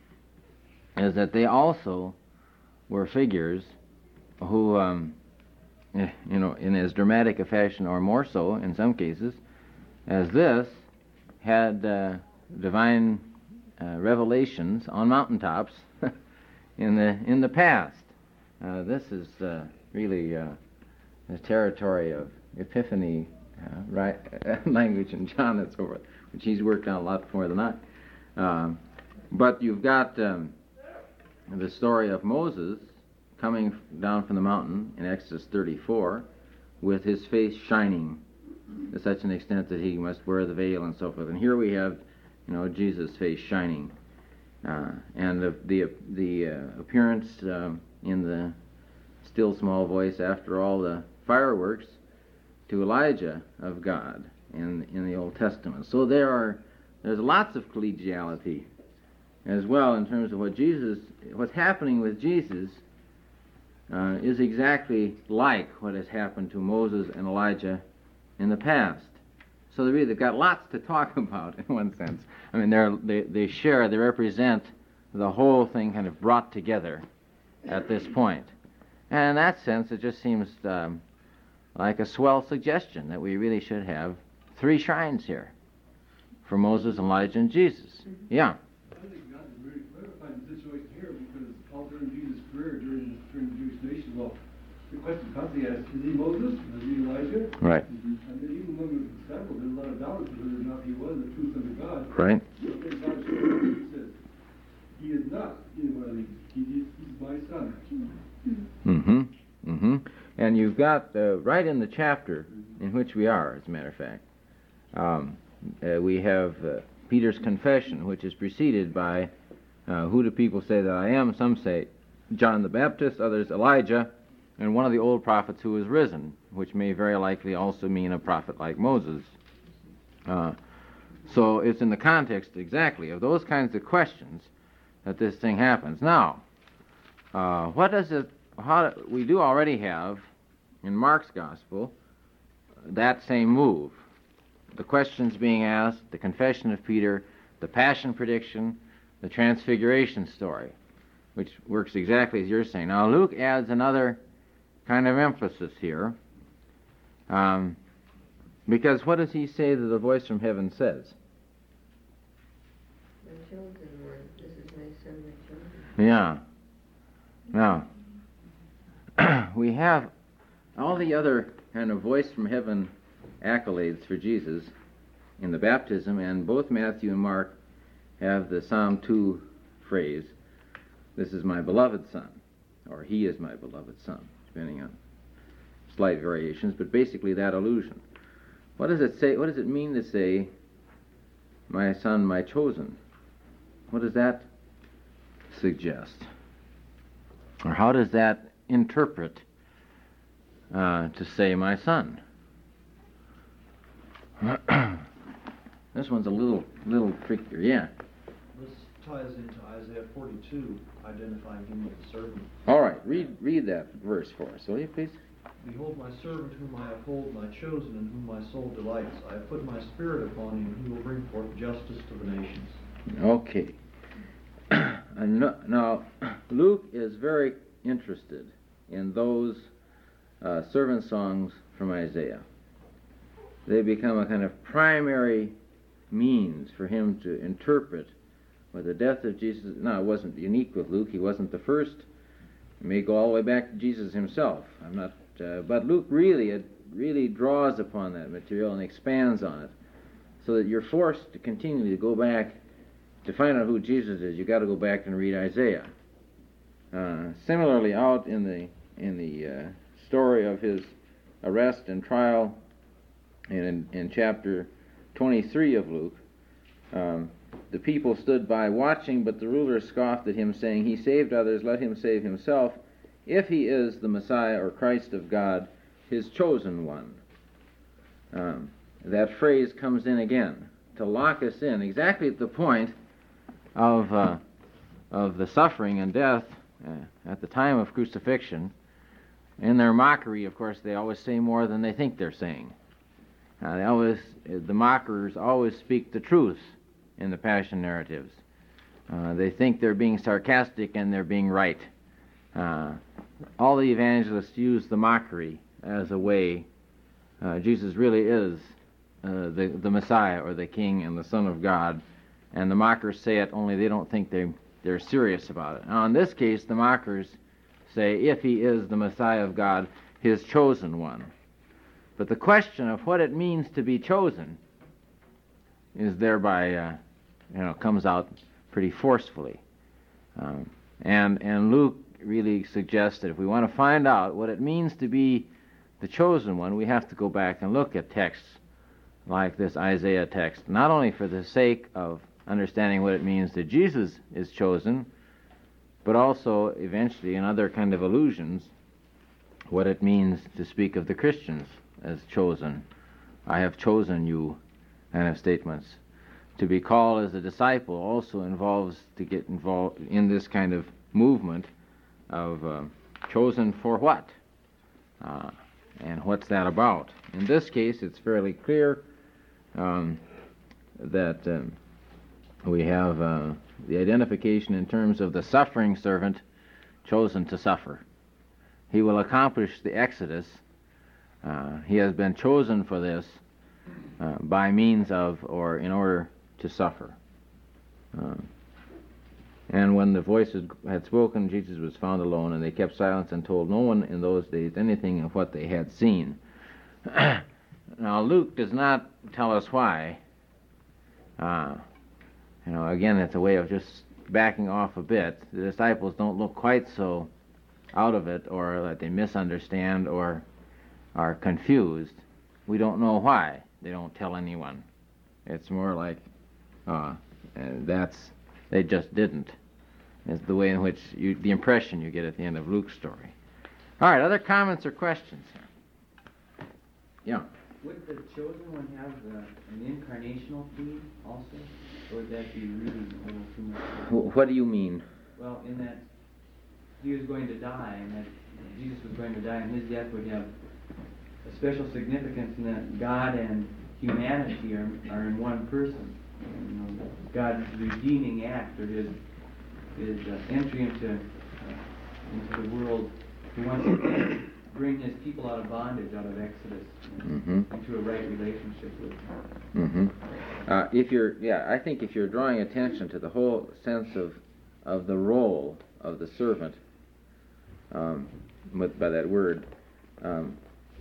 is that they also were figures who, um, you know, in as dramatic a fashion or more so in some cases, as this, had uh, divine uh, revelations on mountaintops in the in the past. Uh, this is uh, really uh, the territory of Epiphany uh, right, language in John and so forth, which he's worked on a lot more than I. Um, but you've got um, the story of Moses coming down from the mountain in Exodus thirty-four with his face shining to such an extent that he must wear the veil and so forth. And here we have, you know, Jesus' face shining. Uh, and the the, the uh, appearance um, in the still small voice after all the fireworks to Elijah of God in in the Old Testament. So there are there's lots of collegiality as well in terms of what Jesus, what's happening with Jesus uh, is exactly like what has happened to Moses and Elijah in the past. So they really, they've got lots to talk about in one sense. I mean, they're, they they share, they represent the whole thing kind of brought together at this point. And in that sense, it just seems um, like a swell suggestion that we really should have three shrines here for Moses, Elijah, and Jesus. Mm-hmm. Yeah. I think God is very clarifying the situation here because all during Jesus' career, during, during the Jewish nation, well, the question constantly asked, is he Moses? Is he Elijah? Right. Mm-hmm. And then even among the disciples, there's a lot of doubters whether or not he was the true Son of God. Right. So then God showed him, he says, he is not any one of these. He is, he's my son. Mm-hmm. Mm-hmm. And you've got, uh, right in the chapter in which we are, as a matter of fact, um, uh, we have uh, Peter's confession, which is preceded by, uh, who do people say that I am? Some say John the Baptist, others Elijah, and one of the old prophets who is risen, which may very likely also mean a prophet like Moses. Uh, so it's in the context exactly of those kinds of questions that this thing happens. Now, uh, what does it, how, we do already have in Mark's Gospel that same move. The questions being asked, the confession of Peter, the passion prediction, the transfiguration story, which works exactly as you're saying. Now, Luke adds another kind of emphasis here, um, because what does he say that the voice from heaven says? My chosen one, this is my son, my chosen. Yeah. Now, we have all the other kind of voice from heaven accolades for Jesus in the baptism, and both Matthew and Mark have the Psalm two phrase, this is my beloved son, or he is my beloved son, depending on slight variations, but basically that allusion. What does it say? What does it mean to say, my son, my chosen? What does that suggest? Or how does that interpret uh, to say, my son? This one's a little little trickier, yeah. This ties into Isaiah forty-two, identifying him with the servant. All right, read read that verse for us, will you, please? Behold my servant whom I uphold, my chosen, in whom my soul delights. I have put my spirit upon him, and he will bring forth justice to the nations. Okay. And no, now, Luke is very interested in those uh, servant songs from Isaiah. They become a kind of primary means for him to interpret what the death of Jesus. Now, it wasn't unique with Luke. He wasn't the first. It may go all the way back to Jesus himself. I'm not, uh, but Luke really, it really draws upon that material and expands on it, so that you're forced to continually go back to find out who Jesus is. You've got to go back and read Isaiah. Uh, similarly, out in the in the uh, story of his arrest and trial, in in chapter twenty-three of Luke, um, the people stood by watching, but the ruler scoffed at him, saying, "He saved others, let him save himself, if he is the Messiah or Christ of God, his chosen one." Um, that phrase comes in again to lock us in exactly at the point of uh, of the suffering and death uh, at the time of crucifixion. In their mockery, of course, they always say more than they think they're saying. Uh, they always, the mockers always speak the truth in the Passion narratives. Uh, they think they're being sarcastic and they're being right. Uh, all the evangelists use the mockery as a way. Uh, Jesus really is uh, the, the Messiah or the King and the Son of God, and the mockers say it, only they don't think they, they're serious about it. Now, in this case, the mockers say, if he is the Messiah of God, his chosen one. But the question of what it means to be chosen is thereby, uh, you know, comes out pretty forcefully. Um, and, and Luke really suggests that if we want to find out what it means to be the chosen one, we have to go back and look at texts like this Isaiah text, not only for the sake of understanding what it means that Jesus is chosen, but also eventually in other kind of allusions, what it means to speak of the Christians as chosen. I have chosen you, kind of statements. To be called as a disciple also involves to get involved in this kind of movement of uh, chosen for what? Uh, and what's that about? In this case, it's fairly clear um, that um, we have uh, the identification in terms of the suffering servant chosen to suffer. He will accomplish the Exodus. Uh, he has been chosen for this uh, by means of or in order to suffer. Uh, and when the voices had spoken, Jesus was found alone, and they kept silence and told no one in those days anything of what they had seen. Now, Luke does not tell us why. Uh, you know, again, it's a way of just backing off a bit. The disciples don't look quite so out of it, or that they misunderstand or are confused. We don't know why they don't tell anyone. It's more like, uh, and that's, they just didn't. It's the way in which you, the impression you get at the end of Luke's story. All right, other comments or questions here? Yeah. Would the chosen one have uh, an incarnational theme also? Or would that be really a little too much? What do you mean? Well, in that he was going to die, and that Jesus was going to die, and his death would have a special significance in that God and humanity are, are in one person. You know, God's redeeming act, or his his uh, entry into uh, into the world to once again bring his people out of bondage, out of Exodus, mm-hmm. into a right relationship with him. Mm-hmm. Uh, if you're, yeah, I think if you're drawing attention to the whole sense of of the role of the servant, um, with, by that word, um,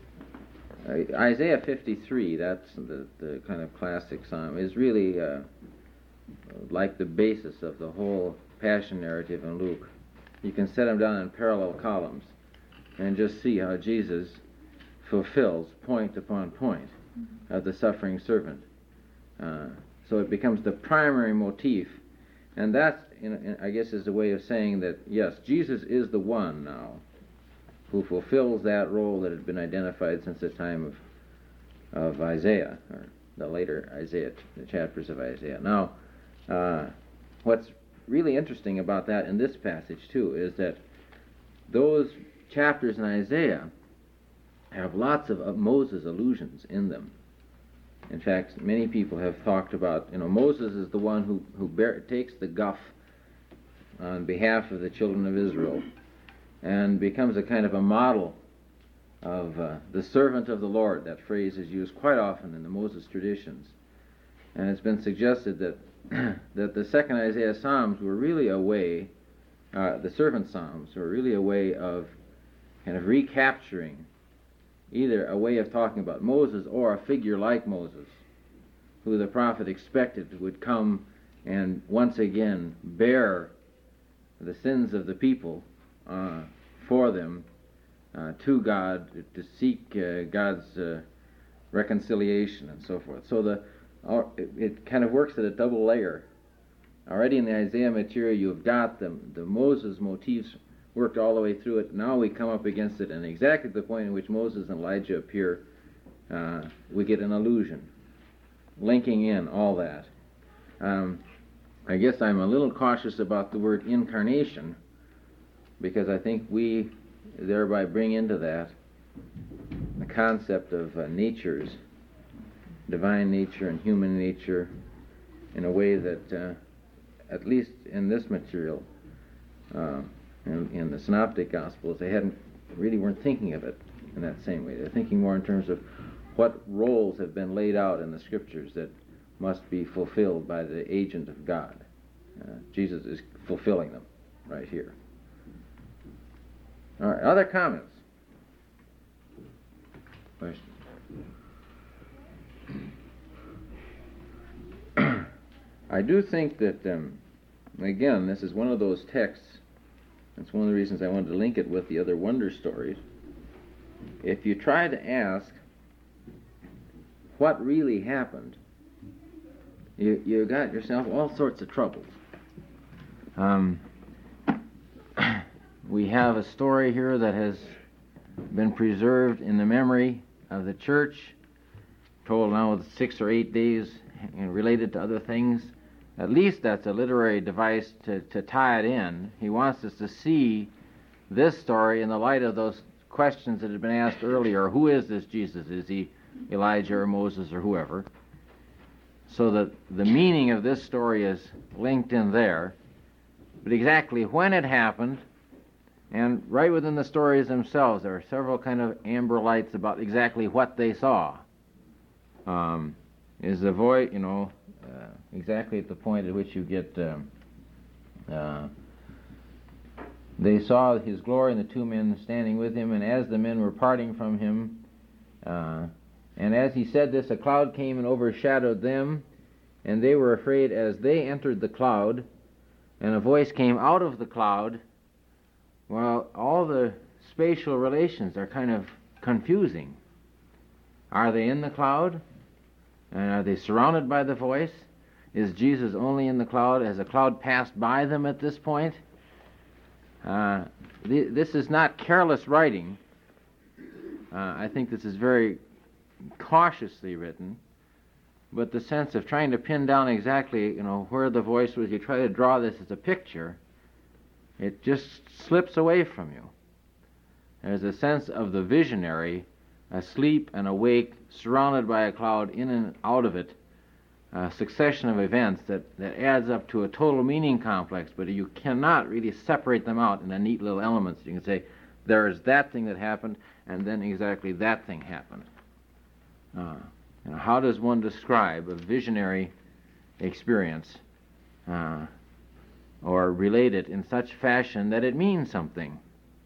Isaiah fifty-three, that's the, the kind of classic psalm, is really uh, like the basis of the whole Passion narrative in Luke. You can set them down in parallel columns and just see how Jesus fulfills point upon point of the suffering servant. Uh, so it becomes the primary motif, and that, in, in, I guess, is a way of saying that, yes, Jesus is the one now who fulfills that role that had been identified since the time of of Isaiah, or the later Isaiah, the chapters of Isaiah. Now, uh, what's really interesting about that in this passage, too, is that those chapters in Isaiah have lots of, of Moses allusions in them. In fact, many people have talked about, you know, Moses is the one who, who bear, takes the guff on behalf of the children of Israel and becomes a kind of a model of uh, the servant of the Lord. That phrase is used quite often in the Moses traditions. And it's been suggested that that the second Isaiah Psalms were really a way, uh, the servant Psalms were really a way of kind of recapturing either a way of talking about Moses or a figure like Moses, who the prophet expected would come and once again bear the sins of the people uh, for them uh, to God, to seek uh, God's uh, reconciliation and so forth. So the uh, it, it kind of works at a double layer. Already in the Isaiah material you've got the, the Moses motifs worked all the way through it. Now we come up against it, and exactly at the point in which Moses and Elijah appear, uh, we get an allusion, linking in all that. Um, I guess I'm a little cautious about the word incarnation, because I think we thereby bring into that the concept of uh, natures, divine nature and human nature, in a way that, uh, at least in this material, uh, in, in the Synoptic Gospels, they hadn't really weren't thinking of it in that same way. They're thinking more in terms of what roles have been laid out in the Scriptures that must be fulfilled by the agent of God. Uh, Jesus is fulfilling them right here. All right, other comments? Questions? I do think that, um, again, this is one of those texts. That's one of the reasons I wanted to link it with the other wonder stories. If you try to ask what really happened, you you got yourself all sorts of troubles. Um, we have a story here that has been preserved in the memory of the church, told now with six or eight days and related to other things. At least that's a literary device to, to tie it in. He wants us to see this story in the light of those questions that had been asked earlier. Who is this Jesus? Is he Elijah or Moses or whoever? So that the meaning of this story is linked in there. But exactly when it happened, and right within the stories themselves, there are several kind of amber lights about exactly what they saw. Um, is the voice, you know, uh, exactly at the point at which you get, um, uh, they saw his glory and the two men standing with him, and as the men were parting from him, uh, and as he said this, a cloud came and overshadowed them, and they were afraid as they entered the cloud, and a voice came out of the cloud. Well, all the spatial relations are kind of confusing. Are they in the cloud? And are they surrounded by the voice? Is Jesus only in the cloud? Has a cloud passed by them at this point? Uh, th- this is not careless writing. Uh, I think this is very cautiously written, but the sense of trying to pin down exactly, you know, where the voice was, you try to draw this as a picture, it just slips away from you. There's a sense of the visionary asleep and awake, surrounded by a cloud, in and out of it, a succession of events that, that adds up to a total meaning complex, but you cannot really separate them out into neat little elements. You can say, there is that thing that happened, and then exactly that thing happened. Uh, you know, how does one describe a visionary experience uh, or relate it in such fashion that it means something?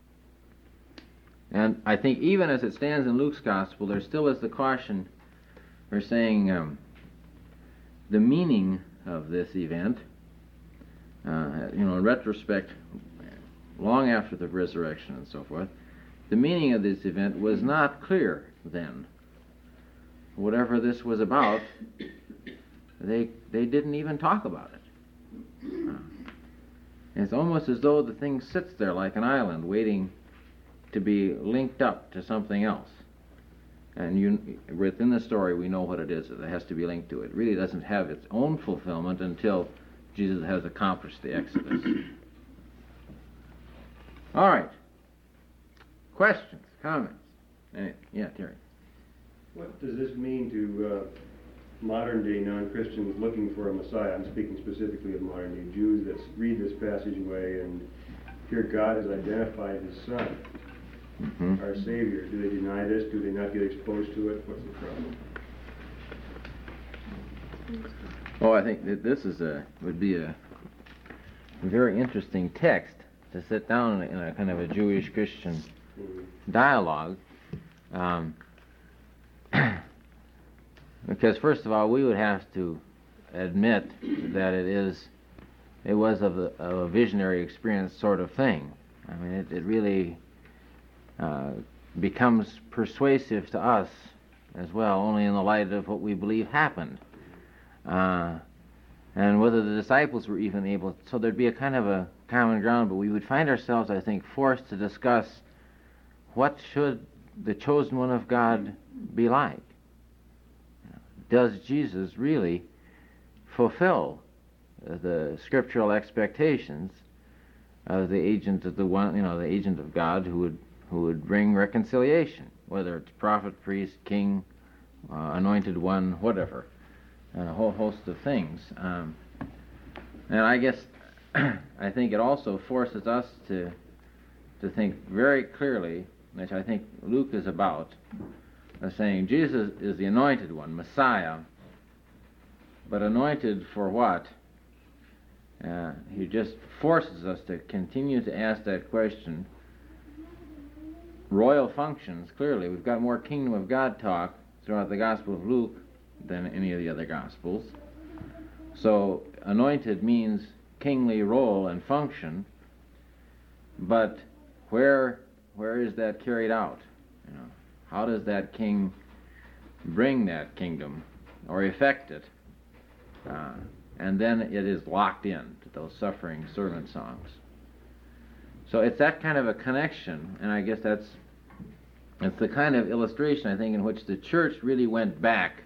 And I think even as it stands in Luke's Gospel, there still is the caution for saying um, the meaning of this event, uh, you know, in retrospect, long after the resurrection and so forth, the meaning of this event was not clear then. Whatever this was about, they they didn't even talk about it. Uh, it's almost as though the thing sits there like an island waiting to be linked up to something else. And you, within the story, we know what it is that has to be linked to it. It really doesn't have its own fulfillment until Jesus has accomplished the Exodus. All right. Questions, comments? Any, yeah, Terry. What does this mean to uh, modern-day non-Christians looking for a Messiah? I'm speaking specifically of modern-day Jews that read this passageway and here God has identified his Son, Mm-hmm. our Savior. Do they deny this? Do they not get exposed to it? What's the problem? Oh, I think that this is a would be a very interesting text to sit down in a kind of a Jewish Christian dialogue, um, because first of all, we would have to admit that it is it was of a, of a visionary experience sort of thing. I mean, it, it really uh, becomes persuasive to us as well, only in the light of what we believe happened. Uh, and whether the disciples were even able, so there'd be a kind of a common ground, but we would find ourselves, I think, forced to discuss what should the chosen one of God be like. Does Jesus really fulfill uh, the scriptural expectations of the agent of the one, you know, the agent of God who would who would bring reconciliation, whether it's prophet, priest, king, uh, anointed one, whatever. And a whole host of things. Um, and I guess I think it also forces us to to think very clearly, which I think Luke is about, uh, saying Jesus is the anointed one, Messiah, but anointed for what? Uh, he just forces us to continue to ask that question. Royal functions, clearly. We've got more kingdom of God talk throughout the Gospel of Luke than any of the other Gospels. So anointed means kingly role and function, but where where is that carried out? You know, how does that king bring that kingdom or effect it? Uh, and then it is locked in to those suffering servant songs. So it's that kind of a connection, and I guess that's it's the kind of illustration, I think, in which the church really went back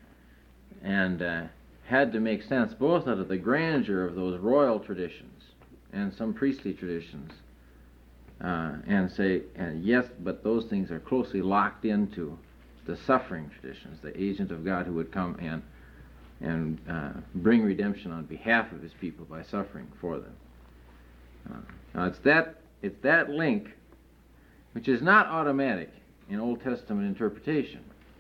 and uh, had to make sense both out of the grandeur of those royal traditions and some priestly traditions, uh, and say, and yes, but those things are closely locked into the suffering traditions, the agent of God who would come and and uh, bring redemption on behalf of his people by suffering for them. Uh, now it's that it's that link, which is not automatic in Old Testament interpretation,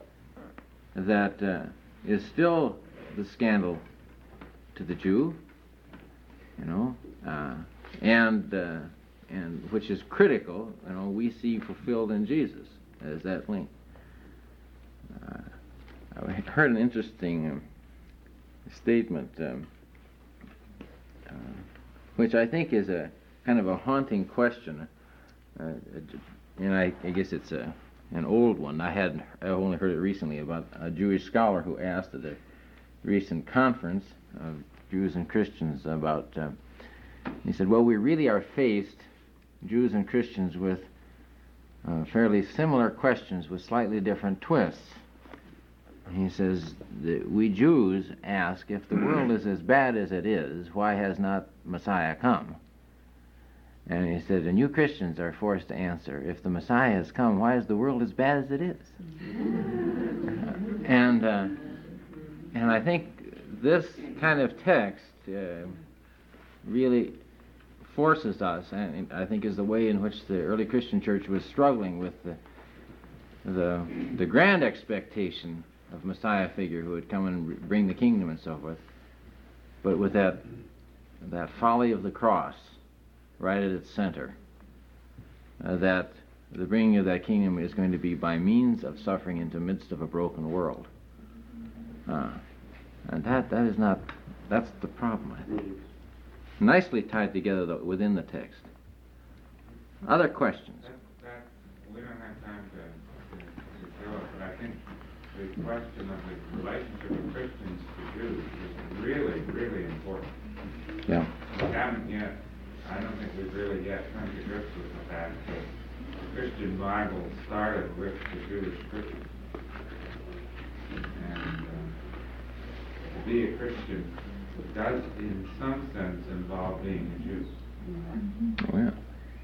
that uh, is still the scandal to the Jew, you know, uh, and uh, and which is critical, you know, we see fulfilled in Jesus as that link. Uh, I heard an interesting um, statement, um, uh, which I think is a kind of a haunting question, uh, and I, I guess it's a an old one. I hadn't, I only heard it recently about a Jewish scholar who asked at a recent conference of Jews and Christians about, uh, he said, well, we really are faced, Jews and Christians, with uh, fairly similar questions with slightly different twists. He says, that we Jews ask, if the world is as bad as it is, why has not Messiah come? And he said, and you Christians are forced to answer, if the Messiah has come, why is the world as bad as it is? and uh, and I think this kind of text uh, really forces us, and I think is the way in which the early Christian church was struggling with the the, the grand expectation of Messiah figure who would come and bring the kingdom and so forth, but with that that folly of the cross right at its center, uh, that the bringing of that kingdom is going to be by means of suffering into the midst of a broken world. Uh, and that that is not, that's the problem, I think. Nicely tied together, though, within the text. Other questions? That, that, we don't have time to, to, to go it, but I think the question of the relationship of Christians to Jews is really, really important. Yeah. We haven't yet, I don't think we've really yet come to grips with the fact that the Christian Bible started with the Jewish Christians. And uh, to be a Christian does, in some sense, involve being a Jew. Oh, yeah.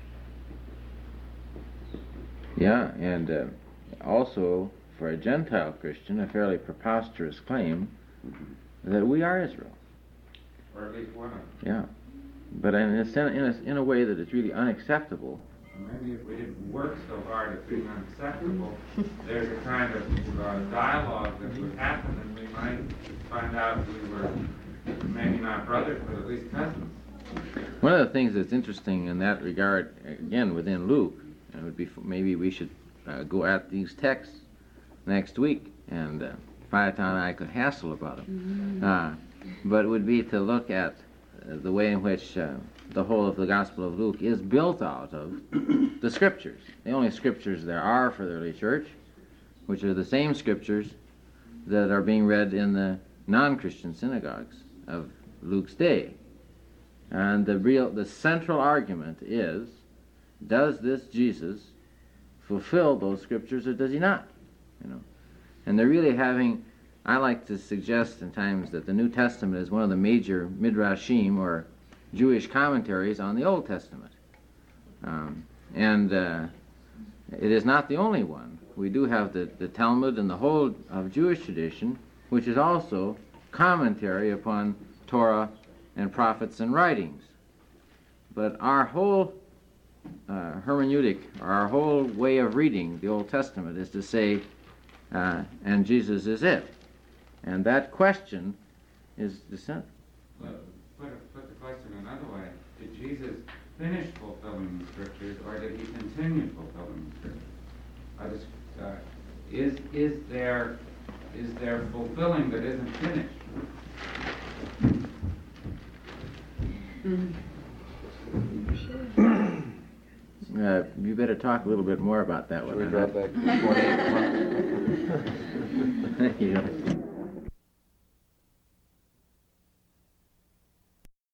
Yeah, and uh, also, for a Gentile Christian, a fairly preposterous claim that we are Israel. Or at least one of them. Yeah. but in a, sen- in a, in a way that is really unacceptable. Maybe if we didn't work so hard at being unacceptable, there's a kind of uh, dialogue that would happen, and we might find out we were maybe not brothers, but at least cousins. One of the things that's interesting in that regard, again, within Luke, and would be maybe we should uh, go at these texts next week, and uh, Phaeton and I could hassle about them. Mm-hmm. Uh, but it would be to look at uh, the way in which uh, the whole of the Gospel of Luke is built out of the Scriptures. The only Scriptures there are for the early church, which are the same Scriptures that are being read in the non-Christian synagogues of Luke's day. And the real, the central argument is, does this Jesus fulfill those Scriptures or does he not? You know, and they're really having. I like to suggest in times that the New Testament is one of the major midrashim or Jewish commentaries on the Old Testament, um, and uh, it is not the only one. We do have the, the Talmud and the whole of Jewish tradition, which is also commentary upon Torah and prophets and writings. But our whole uh, hermeneutic, or our whole way of reading the Old Testament is to say, uh, and Jesus is it. And that question is the center. Well, put, put the question another way. Did Jesus finish fulfilling the Scriptures, or did he continue fulfilling the Scriptures? I just, uh, is, is, there, is there fulfilling that isn't finished? Uh, you better talk a little bit more about that one. Should we drop back to twenty-eight? Thank you.